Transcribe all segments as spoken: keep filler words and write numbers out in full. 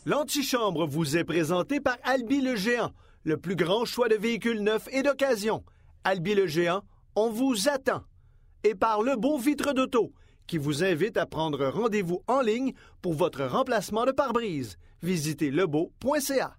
L'antichambre vous est présenté par Albi le Géant, le plus grand choix de véhicules neufs et d'occasion. Albi le Géant, on vous attend. Et par Le Beau Vitre d'Auto, qui vous invite à prendre rendez-vous en ligne pour votre remplacement de pare-brise. Visitez lebeau point c a.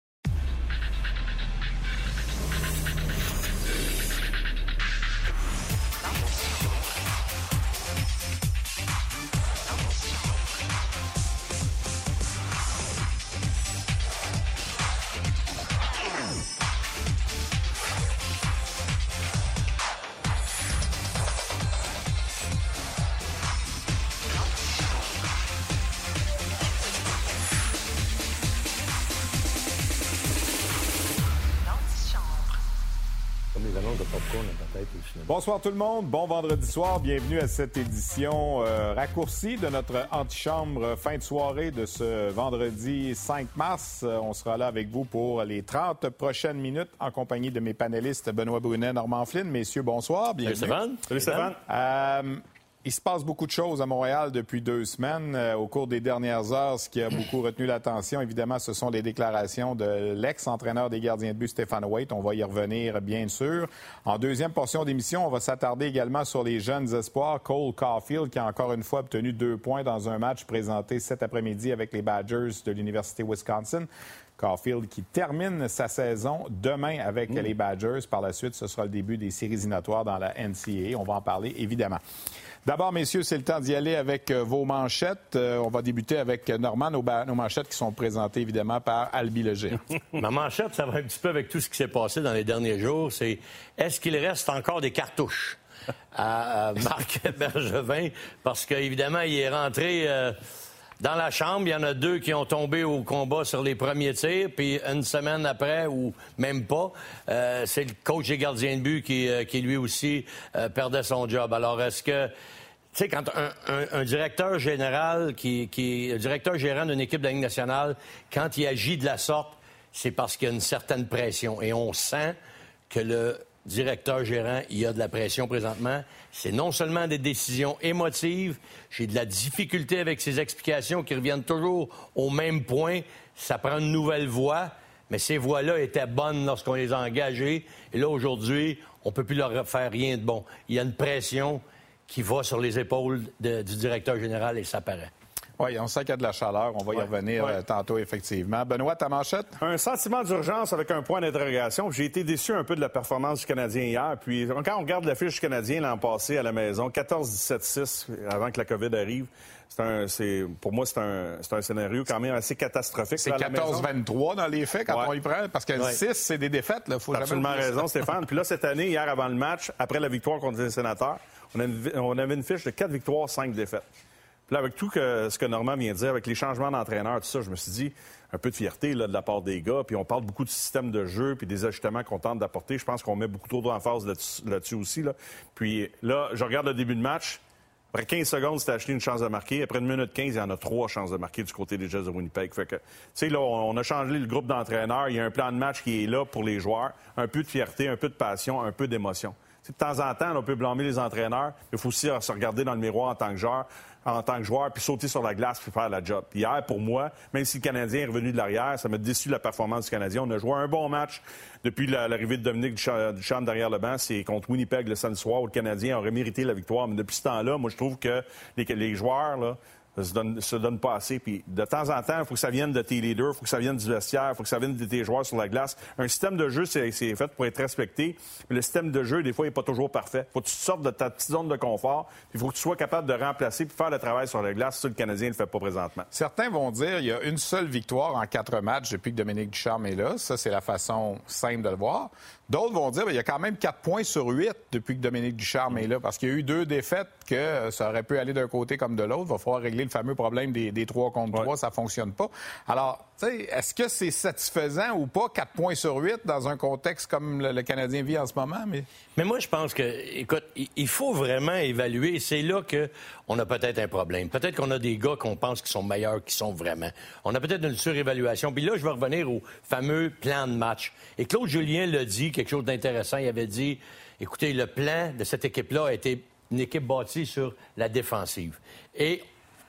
Bonsoir tout le monde, bon vendredi soir, bienvenue à cette édition euh, raccourcie de notre antichambre fin de soirée de ce vendredi cinq mars. Euh, on sera là avec vous pour les trente prochaines minutes en compagnie de mes panélistes Benoît Brunet, Normand Flynn. Messieurs, bonsoir, bienvenue. Salut Stéphane. Salut Stéphane. Euh, Il se passe beaucoup de choses à Montréal depuis deux semaines. Euh, au cours des dernières heures, ce qui a beaucoup retenu l'attention, évidemment, ce sont les déclarations de l'ex-entraîneur des gardiens de but, Stéphane Waite. On va y revenir, bien sûr. En deuxième portion d'émission, on va s'attarder également sur les jeunes espoirs. Cole Caulfield, qui a encore une fois obtenu deux points dans un match présenté cet après-midi avec les Badgers de l'Université Wisconsin. Caulfield qui termine sa saison demain avec mmh. les Badgers. Par la suite, ce sera le début des séries éliminatoires dans la N C A A. On va en parler, évidemment. D'abord, messieurs, c'est le temps d'y aller avec euh, vos manchettes. Euh, on va débuter avec Normand, nos, ba- nos manchettes qui sont présentées, évidemment, par Albi le Géant. Ma manchette, ça va un petit peu avec tout ce qui s'est passé dans les derniers jours. C'est est-ce qu'il reste encore des cartouches à, à Marc Bergevin? Parce qu'évidemment, il est rentré... Euh, Dans la chambre, il y en a deux qui ont tombé au combat sur les premiers tirs, puis une semaine après, ou même pas, euh, c'est le coach des gardiens de but qui, euh, qui lui aussi, euh, perdait son job. Alors, est-ce que... Tu sais, quand un, un, un directeur général, qui, qui un directeur gérant d'une équipe de la Ligue nationale, quand il agit de la sorte, c'est parce qu'il y a une certaine pression. Et on sent que le directeur gérant, il y a de la pression présentement. C'est non seulement des décisions émotives, j'ai de la difficulté avec ces explications qui reviennent toujours au même point. Ça prend une nouvelle voie, mais ces voies-là étaient bonnes lorsqu'on les a engagées. Et là, aujourd'hui, on ne peut plus leur faire rien de bon. Il y a une pression qui va sur les épaules de, du directeur général et ça paraît. Oui, on sent qu'il y a de la chaleur. On va y ouais, revenir ouais. euh, tantôt, effectivement. Benoît, ta manchette? Un sentiment d'urgence avec un point d'interrogation. J'ai été déçu un peu de la performance du Canadien hier. Puis, quand on regarde la fiche du Canadien l'an passé à la maison, quatorze dix-sept six avant que la COVID arrive, c'est un, c'est, pour moi, c'est un, c'est un scénario quand même assez catastrophique. C'est quatorze vingt-trois dans les faits quand ouais. on y prend, parce que ouais. six, c'est des défaites. Là. Faut T'as absolument raison, Stéphane. Puis là, cette année, hier avant le match, après la victoire contre les Sénateurs, on avait une, on avait une fiche de quatre victoires, cinq défaites. Puis là, avec tout que, ce que Normand vient de dire, avec les changements d'entraîneur, tout ça, je me suis dit, un peu de fierté là, de la part des gars. Puis on parle beaucoup du système de jeu puis des ajustements qu'on tente d'apporter. Je pense qu'on met beaucoup trop d'emphase là-dessus, là-dessus aussi. Là. Puis là, je regarde le début de match. Après quinze secondes, c'était acheté une chance de marquer. Après une minute quinze, il y en a trois chances de marquer du côté des Jets de Winnipeg. Fait que, tu sais, là, on a changé le groupe d'entraîneurs. Il y a un plan de match qui est là pour les joueurs. Un peu de fierté, un peu de passion, un peu d'émotion. T'sais, de temps en temps, on peut blâmer les entraîneurs. Il faut aussi se regarder dans le miroir en tant que joueur. en tant que joueur, puis sauter sur la glace, puis faire la job. Puis hier, pour moi, même si le Canadien est revenu de l'arrière, ça m'a déçu la performance du Canadien. On a joué un bon match depuis l'arrivée de Dominique Ducharme derrière le banc. C'est contre Winnipeg le samedi soir où le Canadien aurait mérité la victoire. Mais depuis ce temps-là, moi, je trouve que les, les joueurs, là, se donnent, se donnent pas assez. Puis de temps en temps, il faut que ça vienne de tes leaders, il faut que ça vienne du vestiaire, il faut que ça vienne de tes joueurs sur la glace. Un système de jeu, c'est, c'est fait pour être respecté. Mais le système de jeu, des fois, il n'est pas toujours parfait. Il faut que tu sortes de ta petite zone de confort. Il faut que tu sois capable de remplacer puis faire le travail sur la glace. Ça, le Canadien ne le fait pas présentement. Certains vont dire qu'il y a une seule victoire en quatre matchs depuis que Dominique Ducharme est là. Ça, c'est la façon simple de le voir. D'autres vont dire qu'il y a quand même quatre points sur huit depuis que Dominique Ducharme est là, parce qu'il y a eu deux défaites que ça aurait pu aller d'un côté comme de l'autre. Il va falloir régler le fameux problème des, des trois contre trois. Ouais. Ça ne fonctionne pas. Alors, tu sais, est-ce que c'est satisfaisant ou pas, quatre points sur huit, dans un contexte comme le, le Canadien vit en ce moment? Mais, mais moi, je pense que, écoute, il faut vraiment évaluer. C'est là qu'on a peut-être un problème. Peut-être qu'on a des gars qu'on pense qui sont meilleurs, qui sont vraiment. On a peut-être une surévaluation. Puis là, je vais revenir au fameux plan de match. Et Claude Julien l'a dit, quelque chose d'intéressant. Il avait dit, écoutez, le plan de cette équipe-là a été une équipe bâtie sur la défensive. Et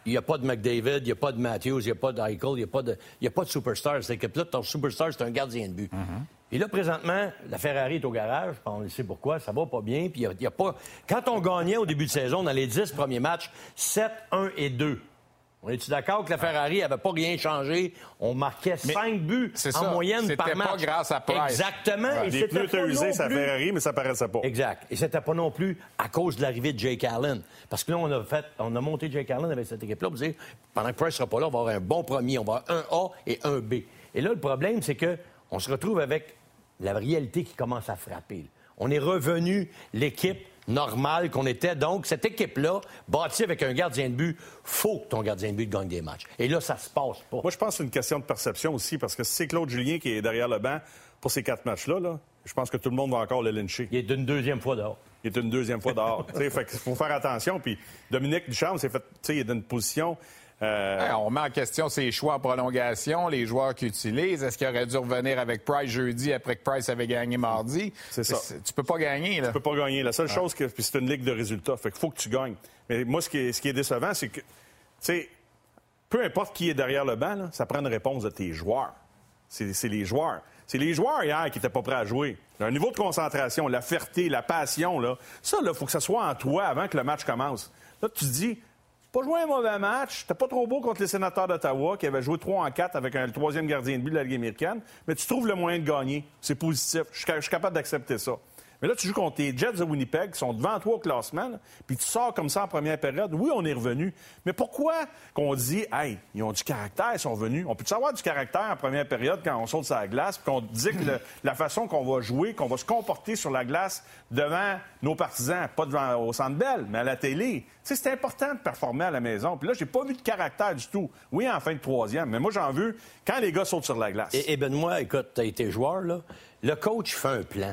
il n'y a pas de McDavid, il n'y a pas de Matthews, il n'y a pas d'Eichel, il n'y a pas de, il y a pas de superstar. Cette équipe-là, ton superstar, c'est un gardien de but. Mm-hmm. Et là, présentement, la Ferrari est au garage. On sait pourquoi. Ça va pas bien. Puis il y a, il y a pas... Quand on gagnait au début de saison, dans les dix premiers matchs, sept, un et deux. On est-tu d'accord que la Ferrari n'avait pas rien changé? On marquait mais cinq buts en ça. moyenne par match. C'était pas grâce à Price. Exactement. Ouais. Et les pneus étaient usés, ça Ferrari, mais ça paraissait pas. Exact. Et c'était pas non plus à cause de l'arrivée de Jake Allen. Parce que là, on a fait, on a monté Jake Allen avec cette équipe-là. Vous savez, pendant que Price sera pas là, on va avoir un bon premier. On va avoir un A et un B. Et là, le problème, c'est que on se retrouve avec la réalité qui commence à frapper. On est revenu l'équipe normale qu'on était. Donc, cette équipe-là, bâtie avec un gardien de but, faut que ton gardien de but gagne des matchs. Et là, ça se passe pas. Moi, je pense que c'est une question de perception aussi, parce que si c'est Claude Julien qui est derrière le banc pour ces quatre matchs-là, là, je pense que tout le monde va encore le lyncher. Il est une deuxième fois dehors. Il est une deuxième fois dehors. Il faut faire attention. Puis Dominique Ducharme, s'est fait, il est dans une position... Euh... Ouais, on met en question ses choix en prolongation, les joueurs qu'il utilise. Est-ce qu'il aurait dû revenir avec Price jeudi après que Price avait gagné mardi? C'est ça. C'est, tu peux pas gagner, là. Tu peux pas gagner. La seule ah. chose, que, puis c'est une ligue de résultats. Fait qu'il faut que tu gagnes. Mais moi, ce qui est, ce qui est décevant, c'est que, tu sais, peu importe qui est derrière le banc, là, ça prend une réponse de tes joueurs. C'est, c'est les joueurs. C'est les joueurs hier qui n'étaient pas prêts à jouer. Un niveau de concentration, la fierté, la passion, là, ça, il faut que ça soit en toi avant que le match commence. Là, tu te dis... Pas joué un mauvais match. C'était pas trop beau contre les Sénateurs d'Ottawa, qui avaient joué trois en quatre avec un, le troisième gardien de but de la Ligue américaine. Mais tu trouves le moyen de gagner. C'est positif. Je suis, je suis capable d'accepter ça. Mais là, tu joues contre les Jets de Winnipeg, qui sont devant toi au classement, là, puis tu sors comme ça en première période. Oui, on est revenu. Mais pourquoi qu'on dit, hey, ils ont du caractère, ils sont venus? On peut-tu avoir du caractère en première période quand on saute sur la glace, puis qu'on dit que le, la façon qu'on va jouer, qu'on va se comporter sur la glace devant nos partisans, pas devant au Centre Bell, mais à la télé? Tu sais, c'est important de performer à la maison. Puis là, j'ai pas vu de caractère du tout. Oui, en fin de troisième, mais moi, j'en veux quand les gars sautent sur la glace. Et, et Benoît, écoute, t'as été joueur, là. Le coach fait un plan.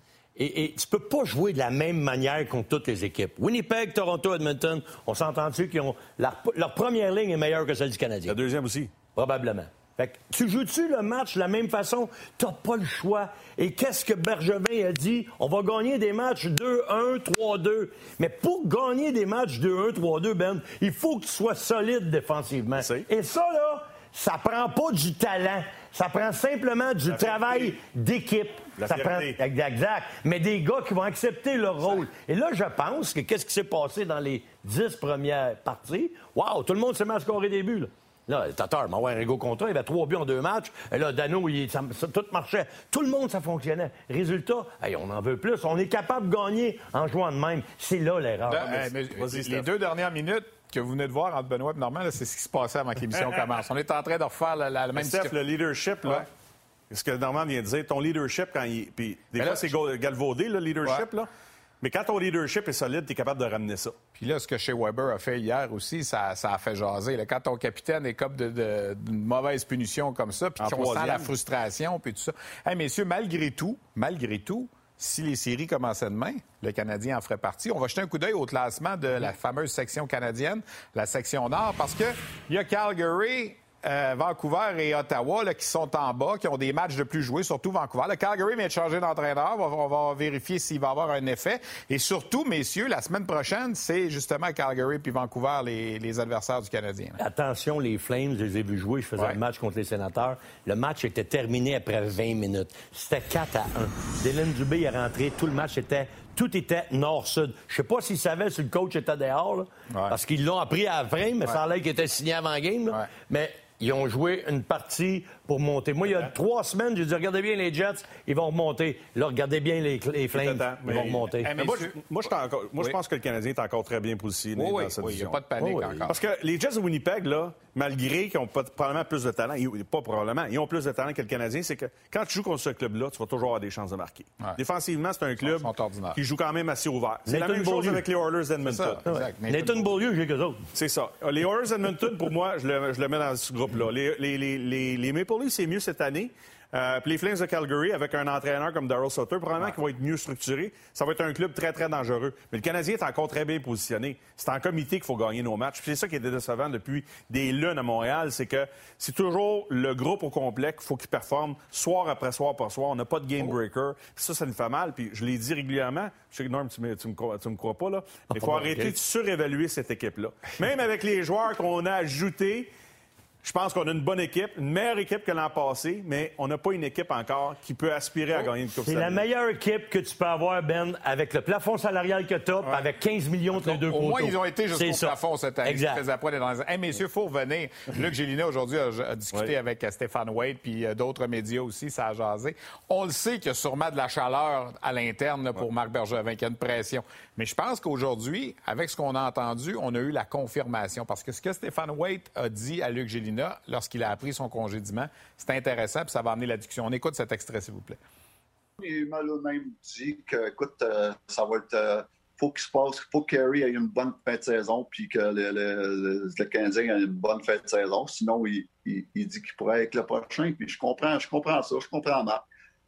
Et, et tu peux pas jouer de la même manière contre toutes les équipes. Winnipeg, Toronto, Edmonton, on s'entend-tu qu'ils ont... Leur, leur première ligne est meilleure que celle du Canadien. La deuxième aussi. Probablement. Fait que tu joues-tu le match de la même façon? T'as pas le choix. Et qu'est-ce que Bergevin a dit? On va gagner des matchs deux un, trois deux. Mais pour gagner des matchs deux un, trois deux, Ben, il faut que tu sois solide défensivement. C'est. Et ça, là, ça prend pas du talent. Ça prend simplement du La travail fierté. d'équipe. La ça fierté. prend exact. Mais des gars qui vont accepter leur rôle. Et là, je pense que qu'est-ce qui s'est passé dans les dix premières parties? Wow, tout le monde s'est mis à scorer des buts, là. Là, Tatar m'a envoyé un gros contrat, il avait trois buts en deux matchs. Et là, Dano, il, ça, ça, tout marchait. Tout le monde, ça fonctionnait. Résultat, hey, on en veut plus. On est capable de gagner en jouant de même. C'est là l'erreur. Là, mais, mais, les Steph. deux dernières minutes que vous venez de voir entre Benoît et Normand, là, c'est ce qui se passait avant que l'émission commence. On est en train de refaire la, la, la même... Steph, le leadership, là, ouais. Ce que Normand vient de dire, ton leadership, quand il... Puis des mais fois, là, c'est je... galvaudé, le leadership, ouais. là. Mais quand ton leadership est solide, tu es capable de ramener ça. Puis là, ce que Shea Weber a fait hier aussi, ça, ça a fait jaser. Là, quand ton capitaine est comme de, de, d'une mauvaise punition comme ça, puis qu'on sent la frustration, puis tout ça. Hey, messieurs, malgré tout, malgré tout, si les séries commençaient demain, le Canadien en ferait partie. On va jeter un coup d'œil au classement de la fameuse section canadienne, la section Nord, parce que il y a Calgary... Euh, Vancouver et Ottawa là, qui sont en bas, qui ont des matchs de plus joués, surtout Vancouver. Le Calgary vient de changer d'entraîneur. On va, on va vérifier s'il va avoir un effet. Et surtout, messieurs, la semaine prochaine, c'est justement Calgary puis Vancouver les, les adversaires du Canadien. Là. Attention, les Flames, je les ai vus jouer. Je faisais ouais. un match contre les Sénateurs. Le match était terminé après vingt minutes. C'était quatre à un. Dylan Dubé est rentré. Tout le match était... Tout était nord-sud. Je sais pas s'ils savaient si le coach était dehors, là, ouais. parce qu'ils l'ont appris à la fin, mais ouais. ça a l'air qu'il était signé avant le game. Là. Ouais. Mais ils ont joué une partie pour monter. Moi, il y a trois semaines, j'ai dit, regardez bien les Jets, ils vont remonter. Là, regardez bien les, les Flames, ils vont remonter. Mais moi, je, moi, je, encore, moi oui. je pense que le Canadien est encore très bien positionné oui, dans oui, cette oui, division. Il n'y a pas de panique oui, oui. encore. Parce que les Jets de Winnipeg, là, malgré qu'ils ont pas, probablement plus de talent, ils, pas probablement, ils ont plus de talent que le Canadien, c'est que quand tu joues contre ce club-là, tu vas toujours avoir des chances de marquer. Ouais. Défensivement, c'est un club qui joue quand même assez ouvert. C'est Nathan la même Beaulieu. chose avec les Oilers d'Edmonton. Nathan Beaulieu, j'ai qu'eux autres. C'est ça. Les Oilers d'Edmonton, pour moi, je le, je le mets dans ce groupe-là. Les, les, les, les, les Maple Leafs, c'est mieux cette année. Euh, puis les Flames de Calgary, avec un entraîneur comme Darryl Sutter, probablement ouais. qui va être mieux structuré, ça va être un club très, très dangereux. Mais le Canadien est encore très bien positionné. C'est en comité qu'il faut gagner nos matchs. Puis c'est ça qui est décevant depuis des lunes à Montréal, c'est que c'est toujours le groupe au complet qu'il faut qu'il performe soir après soir par soir. On n'a pas de game breaker. Puis ça, ça nous fait mal. Puis je l'ai dit régulièrement. Je sais que Norm, tu me, tu me, crois, tu me crois pas, là. Il faut arrêter okay. de surévaluer cette équipe-là. Même avec les joueurs qu'on a ajoutés, je pense qu'on a une bonne équipe, une meilleure équipe que l'an passé, mais on n'a pas une équipe encore qui peut aspirer à gagner une Coupe C'est Stanley. la meilleure équipe que tu peux avoir, Ben, avec le plafond salarial que tu as, ouais. avec quinze millions entre les deux côtés. Au moins, ils ont été jusqu'au ça. plafond cette année. Exact. Dans... Hey, messieurs, il faut revenir. Luc Gélina, aujourd'hui, a, a discuté oui. avec Stéphane Waite, puis euh, d'autres médias aussi, ça a jasé. On le sait qu'il y a sûrement de la chaleur à l'interne là, pour ouais. Marc Bergevin, qu'il y a une pression. Mais je pense qu'aujourd'hui, avec ce qu'on a entendu, on a eu la confirmation. Parce que ce que Stéphane Waite a dit à Luc Gélina lorsqu'il a appris son congédiement, c'est intéressant, puis ça va amener la discussion. On écoute cet extrait, s'il vous plaît. Il m'a même dit que, écoute, euh, ça va être... Euh, faut qu'il se passe, faut que Carey ait une bonne fin de saison, puis que le, le, le Canadien ait une bonne fin de saison. Sinon, il, il, il dit qu'il pourrait être le prochain. Puis je comprends, je comprends ça, je comprends Marc.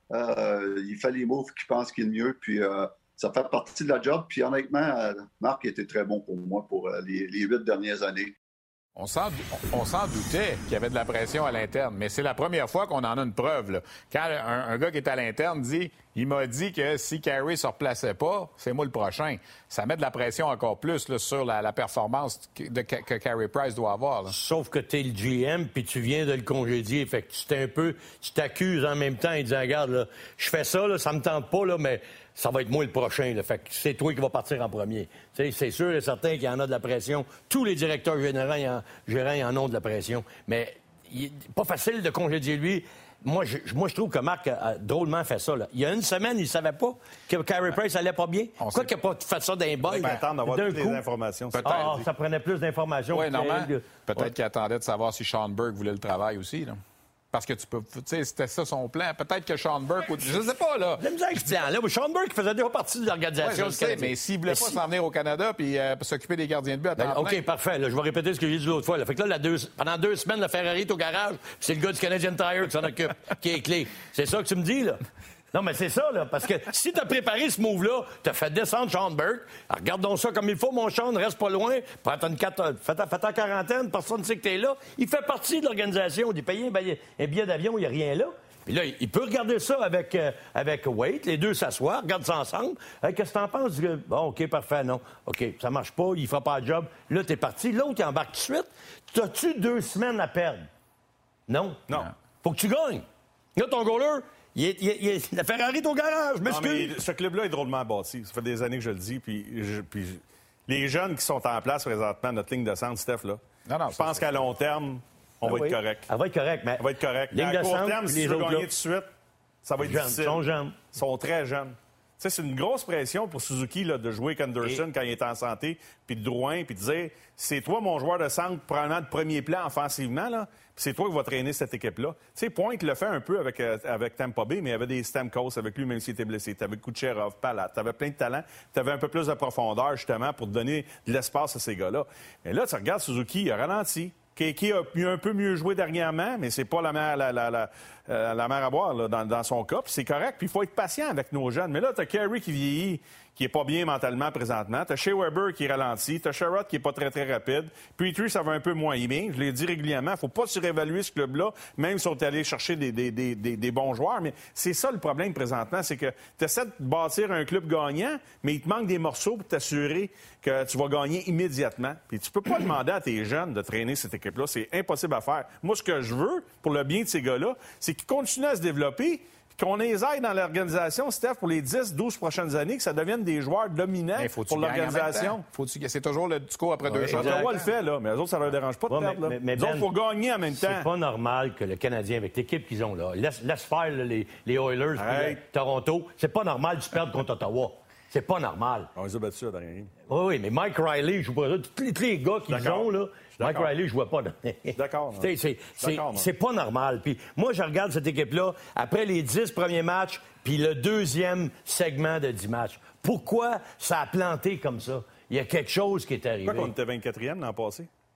Euh, il fait les moves qu'il pense qu'il est le mieux, puis... Euh, ça fait partie de la job. Puis honnêtement, Marc était très bon pour moi pour les, les huit dernières années. On s'en, on s'en doutait qu'il y avait de la pression à l'interne, mais c'est la première fois qu'on en a une preuve. Là. Quand un, un gars qui est à l'interne dit « Il m'a dit que si Carey ne se replaçait pas, c'est moi le prochain », ça met de la pression encore plus là, sur la, la performance de, que, que Carey Price doit avoir. Là. Sauf que tu es le G M puis tu viens de le congédier. Fait que tu t'es un peu, tu t'accuses en même temps et disant « Regarde, là, je fais ça, là, ça me tente pas, là, mais... » ça va être moi le prochain. Là. Fait que c'est toi qui vas partir en premier. T'sais, c'est sûr et certain qu'il y en a de la pression. Tous les directeurs généraux y en, gérants y en ont de la pression. Mais il n'est pas facile de congédier lui. Moi je, moi, je trouve que Marc a, a drôlement fait ça. Là. Il y a une semaine, il ne savait pas que Carey Price allait pas bien. On Quoi qu'il n'ait pas fait ça d'un boy. Il va attendre d'avoir toutes les informations. Ah, ah, ça prenait plus d'informations. Oui, normalement. Peut-être ouais. qu'il attendait de savoir si Sean Burke voulait le travail aussi. Là. Parce que tu peux... Tu sais, c'était ça son plan. Peut-être que Sean Burke... Je sais pas, là. J'aime bien ce plan-là. Sean Burke faisait déjà partie de l'organisation. Oui, je sais, mais s'il voulait mais pas si... s'en venir au Canada puis euh, s'occuper des gardiens de but à temps ben, OK, plein. Parfait. Là, je vais répéter ce que j'ai dit l'autre fois. Là. Fait que là, la deux... pendant deux semaines, le Ferrari est au garage, c'est le gars du Canadian Tire qui s'en occupe, qui est clé. C'est ça que tu me dis, là? Non, mais c'est ça, là, parce que si t'as préparé ce move-là, t'as fait descendre Sean Burke, alors, regarde donc ça comme il faut, mon Sean, reste pas loin, prends une quatre... fais ta, fais ta quarantaine, personne ne sait que t'es là. Il fait partie de l'organisation, il est payé un billet d'avion, il n'y a rien là. Puis là, il peut regarder ça avec, euh, avec Waite, les deux s'assoient, regardent ça ensemble. Hey, qu'est-ce que t'en penses? Bon, OK, parfait, non. OK, ça marche pas, il fera pas le job. Là, t'es parti. L'autre, il embarque tout de suite. T'as-tu deux semaines à perdre? Non? Non. Faut que tu gagnes. Là, ton goaler... Il est, il est, il est, la Ferrari est au garage, m'excuse. Ce club-là est drôlement bâti. Ça fait des années que je le dis. Puis, je, puis les jeunes qui sont en place présentement, notre ligne de centre, Steph, là, non, non, je pense qu'à long terme, on ah va oui. être correct. Elle va être correcte, mais... Elle va être correcte. Ligne à de court centre, terme, si tu veux gagner tout de suite, ça va être jeunes, difficile. Ils sont jeunes. Ils sont très jeunes. Tu sais, c'est une grosse pression pour Suzuki là, de jouer avec Anderson Et... quand il est en santé, puis de Drouin, puis de dire c'est toi mon joueur de centre, probablement de premier plan offensivement, là, puis c'est toi qui vas traîner cette équipe-là. Tu sais, Pointe le fait un peu avec, euh, avec Tampa Bay, mais il y avait des Stamkos avec lui, même s'il était blessé. Tu avais Kucherov, Palat, tu avais plein de talents, tu avais un peu plus de profondeur, justement, pour donner de l'espace à ces gars-là. Mais là, tu regardes Suzuki, il a ralenti. Keke a un peu mieux joué dernièrement, mais c'est pas la mer, la, la, la, euh, la mer à boire là, dans, dans son cas. Puis c'est correct. Puis il faut être patient avec nos jeunes. Mais là, tu as Carey qui vieillit, qui est pas bien mentalement présentement. Tu as Shea Weber qui ralentit. Tu as Sherrod qui est pas très, très rapide. Petrie, ça va un peu moins bien. Je l'ai dit régulièrement. Faut pas surévaluer ce club-là, même si on est allé chercher des, des, des, des, des bons joueurs. Mais c'est ça le problème présentement. C'est que tu essaies de bâtir un club gagnant, mais il te manque des morceaux pour t'assurer que tu vas gagner immédiatement. Puis tu peux pas demander à tes jeunes de traîner cette équipe-là. C'est impossible à faire. Moi, ce que je veux, pour le bien de ces gars-là, c'est qu'ils continuent à se développer, qu'on les aide dans l'organisation, Steph, pour les dix douze prochaines années, que ça devienne des joueurs dominants pour l'organisation. C'est toujours le discours après deux choses. Ottawa le fait, là, mais les autres, ça leur dérange pas de ouais, perdre. Mais, mais, mais ben, il faut gagner en même temps. C'est pas normal que le Canadien, avec l'équipe qu'ils ont là, laisse, laisse faire là, les, les Oilers et Toronto. C'est pas normal de se perdre contre Ottawa. C'est pas normal. On les a battus à dernière. Oui, oui, mais Mike Riley, je joue pas là. Tous les, tous les gars qu'ils ont, là, Mike Riley, je vois pas. D'accord. C'est pas normal. Puis moi, je regarde cette équipe-là, après les dix premiers matchs, puis le deuxième segment de dix matchs. Pourquoi ça a planté comme ça? Il y a quelque chose qui est arrivé. Pourquoi on était vingt-quatrième l'an passé?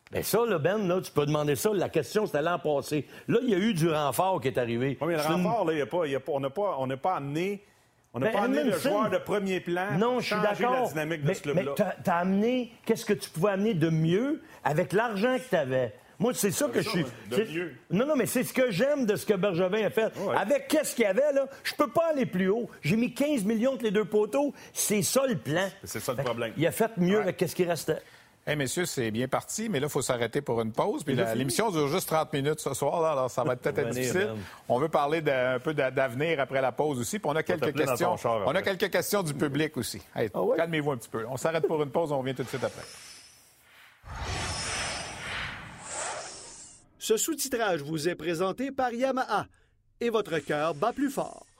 Bien ça, là, Ben, là, tu peux demander ça. La question, c'était l'an passé. Là, il y a eu du renfort qui est arrivé. Oui, mais le C'est renfort, une... là, y a pas, y a pas, on n'a pas, on n'a pas amené, on n'a Ben, pas amené le Edmondson... joueur de premier plan non, pour je suis changer d'accord. la dynamique de mais, ce club-là. Mais t'as, t'as amené... Qu'est-ce que tu pouvais amener de mieux avec l'argent que tu avais? Moi, c'est ça que je suis... de c'est... mieux. Non, non, mais c'est ce que j'aime de ce que Bergevin a fait. Ouais. Avec qu'est-ce qu'il y avait, là, je peux pas aller plus haut. J'ai mis quinze millions entre les deux poteaux. C'est ça, le plan. C'est ça le problème. Il a fait mieux Ouais. avec qu'est-ce qui restait. Hey, messieurs, c'est bien parti, mais là, il faut s'arrêter pour une pause. Puis la, l'émission dure juste trente minutes ce soir, là, alors ça va peut-être être Venez, difficile. man. On veut parler d'un un peu d'a- d'avenir après la pause aussi. Puis on a quelques t'appeler dans questions. ton char On a après. quelques questions du public aussi. Hey, Ah ouais? calmez-vous un petit peu. On s'arrête pour une pause, on revient tout de suite après. Ce sous-titrage vous est présenté par Yamaha et votre cœur bat plus fort.